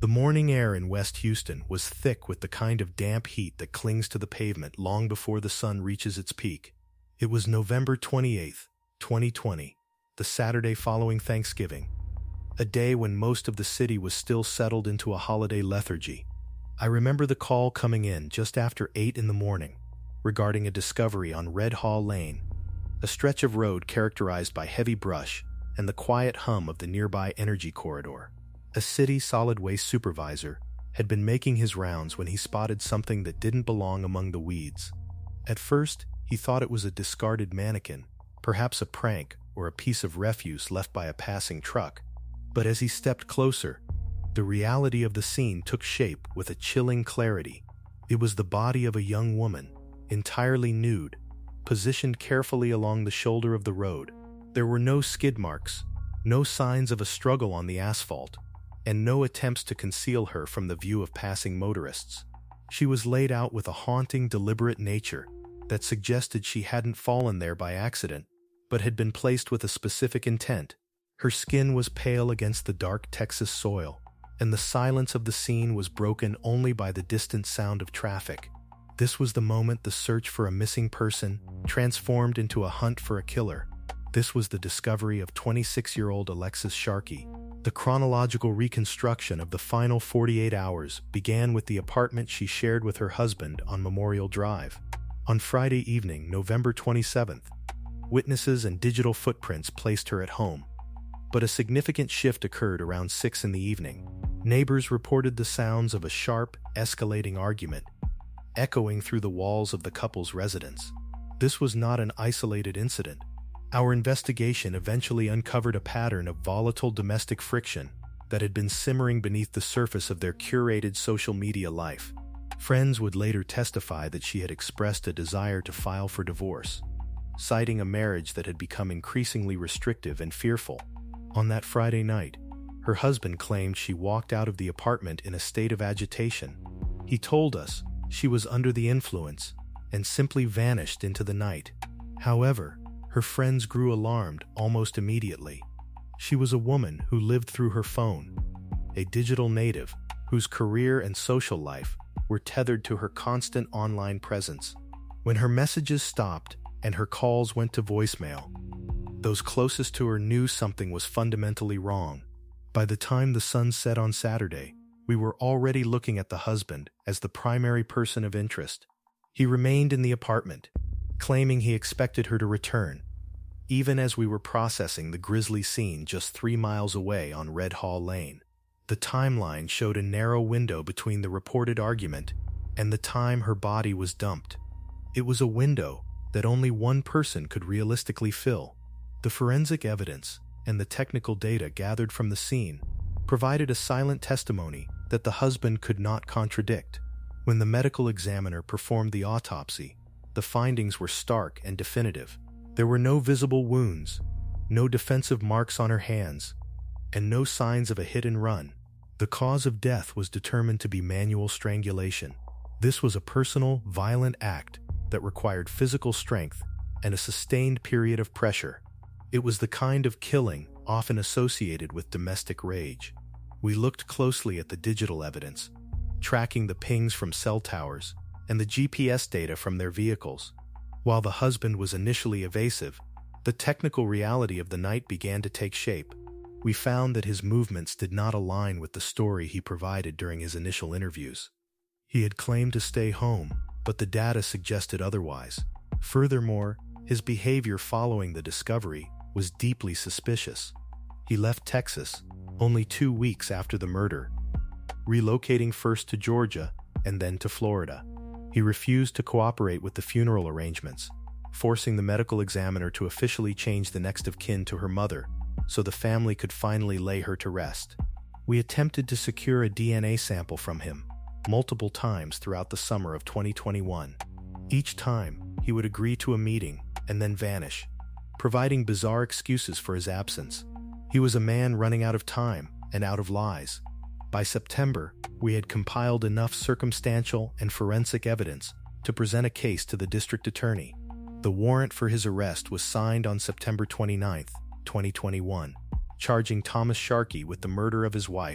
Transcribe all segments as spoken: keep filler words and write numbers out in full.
The morning air in West Houston was thick with the kind of damp heat that clings to the pavement long before the sun reaches its peak. It was November twenty-eighth, twenty twenty, the Saturday following Thanksgiving, a day when most of the city was still settled into a holiday lethargy. I remember the call coming in just after eight in the morning regarding a discovery on Red Hall Lane, a stretch of road characterized by heavy brush and the quiet hum of the nearby energy corridor. A city solid waste supervisor had been making his rounds when he spotted something that didn't belong among the weeds. At first, he thought it was a discarded mannequin, perhaps a prank or a piece of refuse left by a passing truck. But as he stepped closer, the reality of the scene took shape with a chilling clarity. It was the body of a young woman, entirely nude, positioned carefully along the shoulder of the road. There were no skid marks, no signs of a struggle on the asphalt, and no attempts to conceal her from the view of passing motorists. She was laid out with a haunting, deliberate nature that suggested she hadn't fallen there by accident, but had been placed with a specific intent. Her skin was pale against the dark Texas soil, and the silence of the scene was broken only by the distant sound of traffic. This was the moment the search for a missing person transformed into a hunt for a killer. This was the discovery of twenty-six-year-old Alexis Sharkey. The chronological reconstruction of the final forty-eight hours began with the apartment she shared with her husband on Memorial Drive. On Friday evening, November twenty-seventh, witnesses and digital footprints placed her at home. But a significant shift occurred around six in the evening. Neighbors reported the sounds of a sharp, escalating argument, echoing through the walls of the couple's residence. This was not an isolated incident. Our investigation eventually uncovered a pattern of volatile domestic friction that had been simmering beneath the surface of their curated social media life. Friends would later testify that she had expressed a desire to file for divorce, citing a marriage that had become increasingly restrictive and fearful. On that Friday night, her husband claimed she walked out of the apartment in a state of agitation. He told us she was under the influence and simply vanished into the night. However, her friends grew alarmed almost immediately. She was a woman who lived through her phone, a digital native whose career and social life were tethered to her constant online presence. When her messages stopped and her calls went to voicemail, those closest to her knew something was fundamentally wrong. By the time the sun set on Saturday, we were already looking at the husband as the primary person of interest. He remained in the apartment, claiming he expected her to return, even as we were processing the grisly scene just three miles away on Red Hall Lane. The timeline showed a narrow window between the reported argument and the time her body was dumped. It was a window that only one person could realistically fill. The forensic evidence and the technical data gathered from the scene provided a silent testimony that the husband could not contradict. When the medical examiner performed the autopsy, the findings were stark and definitive. There were no visible wounds, no defensive marks on her hands, and no signs of a hit and run. The cause of death was determined to be manual strangulation. This was a personal, violent act that required physical strength and a sustained period of pressure. It was the kind of killing often associated with domestic rage. We looked closely at the digital evidence, tracking the pings from cell towers and the G P S data from their vehicles. While the husband was initially evasive, the technical reality of the night began to take shape. We found that his movements did not align with the story he provided during his initial interviews. He had claimed to stay home, but the data suggested otherwise. Furthermore, his behavior following the discovery was deeply suspicious. He left Texas only two weeks after the murder, relocating first to Georgia and then to Florida. He refused to cooperate with the funeral arrangements, forcing the medical examiner to officially change the next of kin to her mother so the family could finally lay her to rest. We attempted to secure a D N A sample from him multiple times throughout the summer of twenty twenty-one. Each time, he would agree to a meeting and then vanish, providing bizarre excuses for his absence. He was a man running out of time and out of lies. By September, we had compiled enough circumstantial and forensic evidence to present a case to the district attorney. The warrant for his arrest was signed on September twenty-ninth, twenty twenty-one, charging Thomas Sharkey with the murder of his wife,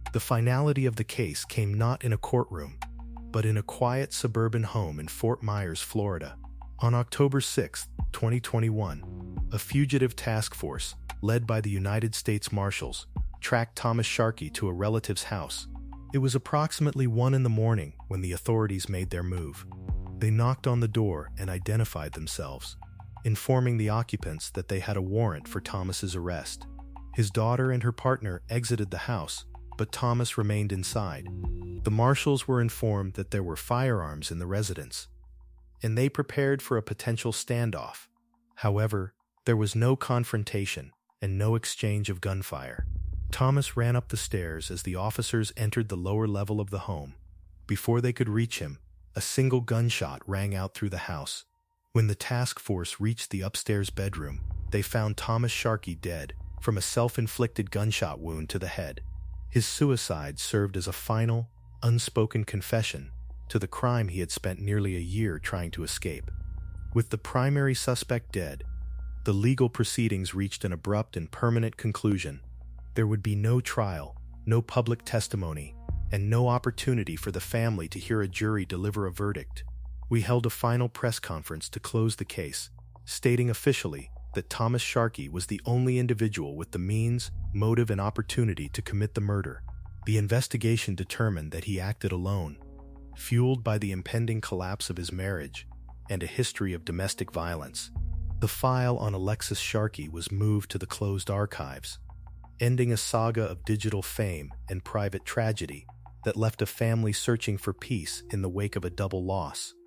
The finality of the case came not in a courtroom, but in a quiet suburban home in Fort Myers, Florida. On October sixth, twenty twenty-one, a fugitive task force, led by the United States Marshals, tracked Thomas Sharkey to a relative's house. It was approximately one in the morning when the authorities made their move. They knocked on the door and identified themselves, informing the occupants that they had a warrant for Thomas's arrest. His daughter and her partner exited the house, but Thomas remained inside. The marshals were informed that there were firearms in the residence, and they prepared for a potential standoff. However, there was no confrontation and no exchange of gunfire. Thomas ran up the stairs as the officers entered the lower level of the home. Before they could reach him, a single gunshot rang out through the house. When the task force reached the upstairs bedroom, they found Thomas Sharkey dead from a self-inflicted gunshot wound to the head. His suicide served as a final, unspoken confession to the crime he had spent nearly a year trying to escape. With the primary suspect dead, the legal proceedings reached an abrupt and permanent conclusion. There would be no trial, no public testimony, and no opportunity for the family to hear a jury deliver a verdict. We held a final press conference to close the case, stating officially that Thomas Sharkey was the only individual with the means, motive, and opportunity to commit the murder. The investigation determined that he acted alone, fueled by the impending collapse of his marriage and a history of domestic violence. The file on Alexis Sharkey was moved to the closed archives, ending a saga of digital fame and private tragedy that left a family searching for peace in the wake of a double loss.